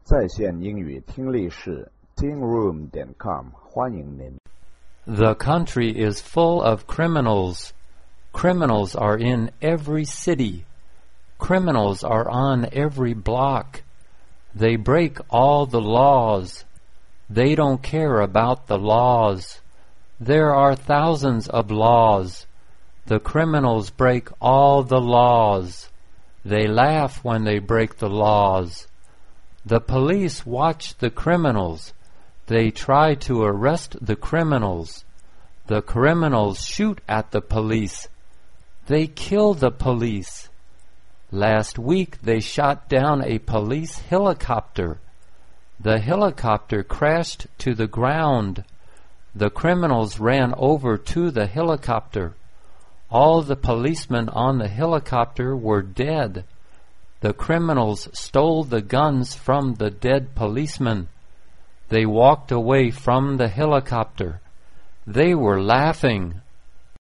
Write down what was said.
在线英语听力室 tingroom.com 欢迎您。 The country is full of criminals. Criminals are in every city. Criminals are on every block. They break all the laws. They don't care about the laws. There are thousands of laws. The criminals break all the laws. They laugh when they break the laws. The police watch the criminals. They try to arrest the criminals. The criminals shoot at the police. They kill the police. Last week they shot down a police helicopter. The helicopter crashed to the ground. The criminals ran over to the helicopter. All the policemen on the helicopter were dead. The criminals stole the guns from the dead policemen. They walked away from the helicopter. They were laughing.